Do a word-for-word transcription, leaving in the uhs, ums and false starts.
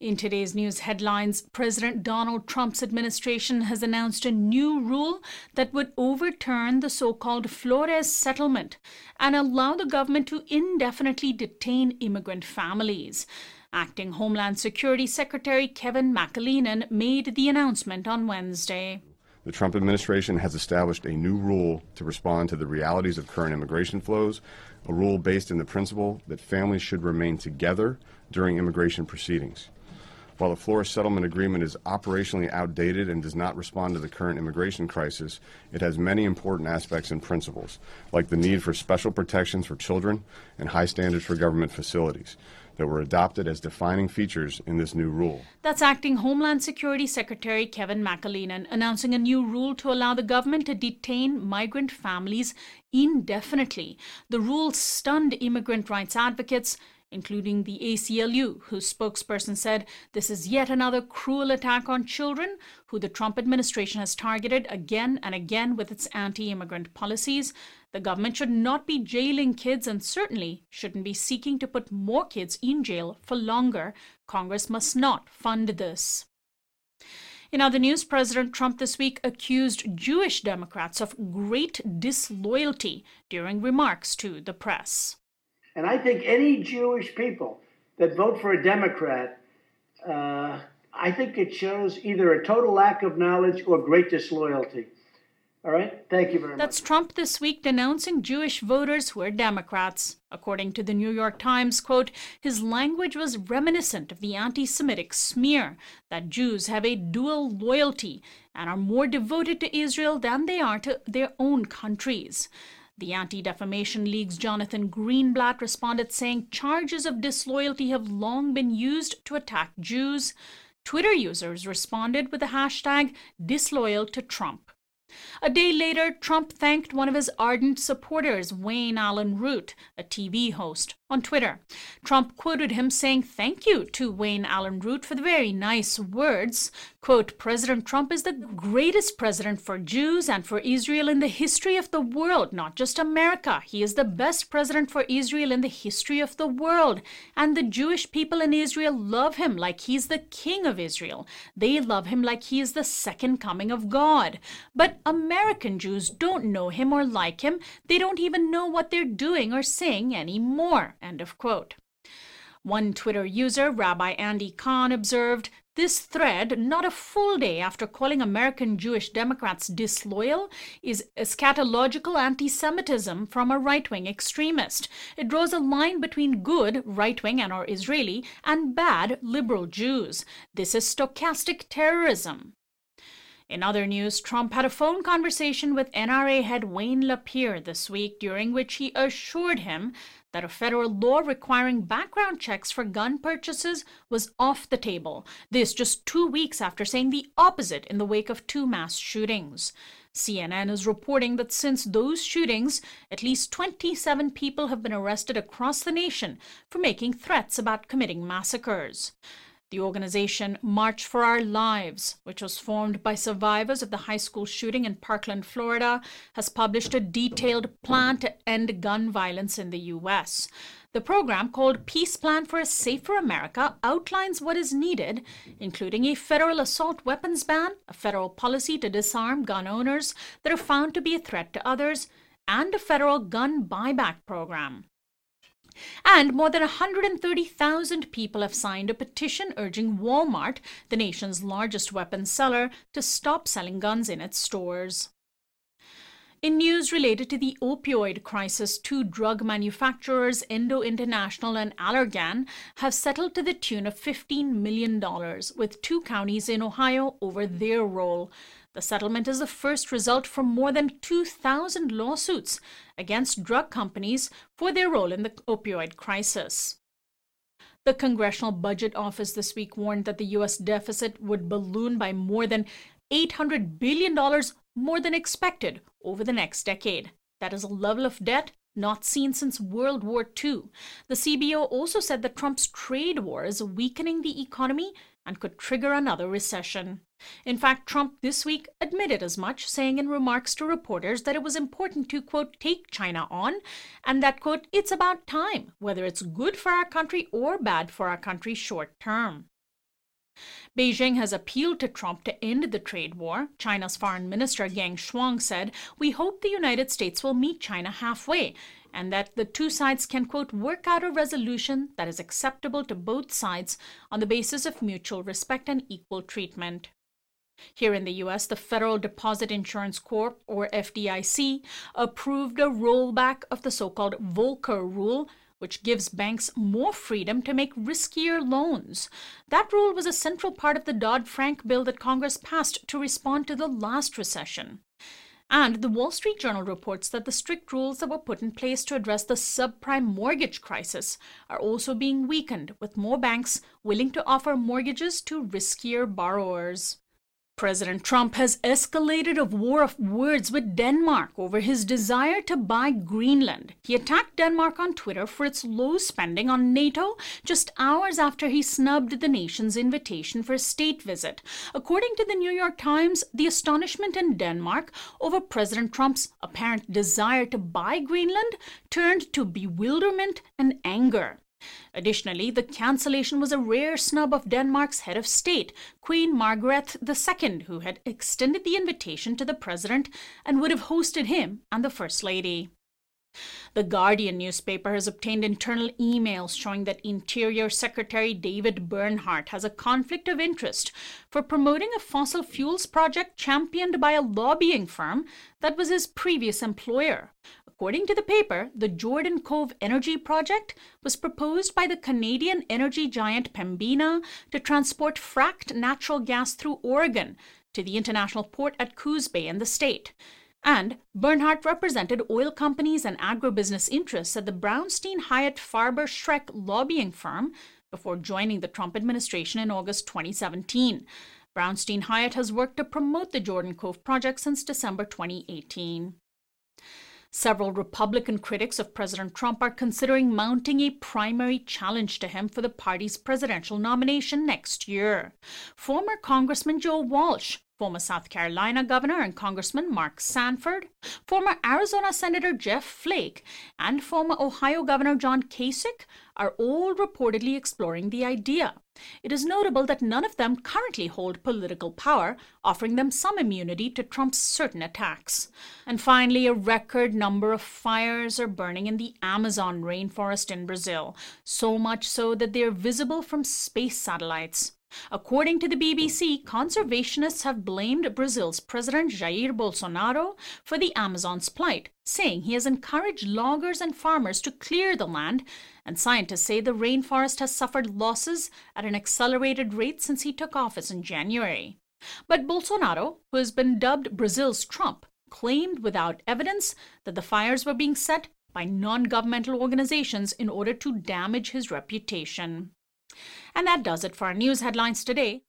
In today's news headlines, President Donald Trump's administration has announced a new rule that would overturn the so-called Flores settlement and allow the government to indefinitely detain immigrant families. Acting Homeland Security Secretary Kevin McAleenan made the announcement on Wednesday. The Trump administration has established a new rule to respond to the realities of current immigration flows, a rule based in the principle that families should remain together during immigration proceedings. While the Flores Settlement Agreement is operationally outdated and does not respond to the current immigration crisis, it has many important aspects and principles, like the need for special protections for children and high standards for government facilities, that were adopted as defining features in this new rule. That's Acting Homeland Security Secretary Kevin McAleenan announcing a new rule to allow the government to detain migrant families indefinitely. The rule stunned immigrant rights advocates, including the A C L U, whose spokesperson said this is yet another cruel attack on children who the Trump administration has targeted again and again with its anti-immigrant policies. The government should not be jailing kids and certainly shouldn't be seeking to put more kids in jail for longer. Congress must not fund this. In other news, President Trump this week accused Jewish Democrats of great disloyalty during remarks to the press. And I think any Jewish people that vote for a Democrat, uh, I think it shows either a total lack of knowledge or great disloyalty. All right? Thank you very much. That's Trump this week denouncing Jewish voters who are Democrats. According to the New York Times, quote, his language was reminiscent of the anti-Semitic smear that Jews have a dual loyalty and are more devoted to Israel than they are to their own countries. The Anti-Defamation League's Jonathan Greenblatt responded saying charges of disloyalty have long been used to attack Jews. Twitter users responded with the hashtag disloyal to Trump. A day later, Trump thanked one of his ardent supporters, Wayne Allen Root, a T V host, on Twitter. Trump quoted him saying thank you to Wayne Allen Root for the very nice words. Quote, President Trump is the greatest president for Jews and for Israel in the history of the world, not just America. He is the best president for Israel in the history of the world. And the Jewish people in Israel love him like he's the king of Israel. They love him like he is the second coming of God. But American Jews don't know him or like him. They don't even know what they're doing or saying anymore. End of quote. One Twitter user, Rabbi Andy Kahn, observed, this thread, not a full day after calling American Jewish Democrats disloyal, is eschatological anti-Semitism from a right-wing extremist. It draws a line between good, right-wing and or Israeli, and bad, liberal Jews. This is stochastic terrorism. In other news, Trump had a phone conversation with N R A head Wayne LaPierre this week, during which he assured him that a federal law requiring background checks for gun purchases was off the table. This just two weeks after saying the opposite in the wake of two mass shootings. C N N is reporting that since those shootings, at least twenty-seven people have been arrested across the nation for making threats about committing massacres. The organization March for Our Lives, which was formed by survivors of the high school shooting in Parkland, Florida, has published a detailed plan to end gun violence in the U S. The program, called Peace Plan for a Safer America, outlines what is needed, including a federal assault weapons ban, a federal policy to disarm gun owners that are found to be a threat to others, and a federal gun buyback program. And more than one hundred thirty thousand people have signed a petition urging Walmart, the nation's largest weapons seller, to stop selling guns in its stores. In news related to the opioid crisis, two drug manufacturers, Endo International and Allergan, have settled to the tune of fifteen million dollars with two counties in Ohio over their role. The settlement is the first result from more than two thousand lawsuits against drug companies for their role in the opioid crisis. The Congressional Budget Office this week warned that the U S deficit would balloon by more than eight hundred billion dollars more than expected over the next decade. That is a level of debt not seen since World War Two. The C B O also said that Trump's trade war is weakening the economy and could trigger another recession. In fact, Trump this week admitted as much, saying in remarks to reporters that it was important to, quote, take China on, and that, quote, it's about time, whether it's good for our country or bad for our country short term. Beijing has appealed to Trump to end the trade war. China's Foreign Minister Geng Shuang said, "We hope the United States will meet China halfway and that the two sides can, quote, work out a resolution that is acceptable to both sides on the basis of mutual respect and equal treatment." Here in the U S, the Federal Deposit Insurance Corp, or F D I C, approved a rollback of the so-called Volcker Rule, which gives banks more freedom to make riskier loans. That rule was a central part of the Dodd-Frank bill that Congress passed to respond to the last recession. And the Wall Street Journal reports that the strict rules that were put in place to address the subprime mortgage crisis are also being weakened, with more banks willing to offer mortgages to riskier borrowers. President Trump has escalated a war of words with Denmark over his desire to buy Greenland. He attacked Denmark on Twitter for its low spending on NATO just hours after he snubbed the nation's invitation for a state visit. According to the New York Times, the astonishment in Denmark over President Trump's apparent desire to buy Greenland turned to bewilderment and anger. Additionally, the cancellation was a rare snub of Denmark's head of state, Queen Margrethe the Second, who had extended the invitation to the president and would have hosted him and the First Lady. The Guardian newspaper has obtained internal emails showing that Interior Secretary David Bernhardt has a conflict of interest for promoting a fossil fuels project championed by a lobbying firm that was his previous employer. According to the paper, the Jordan Cove Energy Project was proposed by the Canadian energy giant Pembina to transport fracked natural gas through Oregon to the international port at Coos Bay in the state. And Bernhardt represented oil companies and agribusiness interests at the Brownstein Hyatt Farber Schreck lobbying firm before joining the Trump administration in August twenty seventeen. Brownstein Hyatt has worked to promote the Jordan Cove project since December twenty eighteen. Several Republican critics of President Trump are considering mounting a primary challenge to him for the party's presidential nomination next year. Former Congressman Joe Walsh, former South Carolina Governor and Congressman Mark Sanford, former Arizona Senator Jeff Flake, and former Ohio Governor John Kasich are all reportedly exploring the idea. It is notable that none of them currently hold political power, offering them some immunity to Trump's certain attacks. And finally, a record number of fires are burning in the Amazon rainforest in Brazil, so much so that they are visible from space satellites. According to the B B C, conservationists have blamed Brazil's President Jair Bolsonaro for the Amazon's plight, saying he has encouraged loggers and farmers to clear the land, and scientists say the rainforest has suffered losses at an accelerated rate since he took office in January. But Bolsonaro, who has been dubbed Brazil's Trump, claimed without evidence that the fires were being set by non-governmental organizations in order to damage his reputation. And that does it for our news headlines today.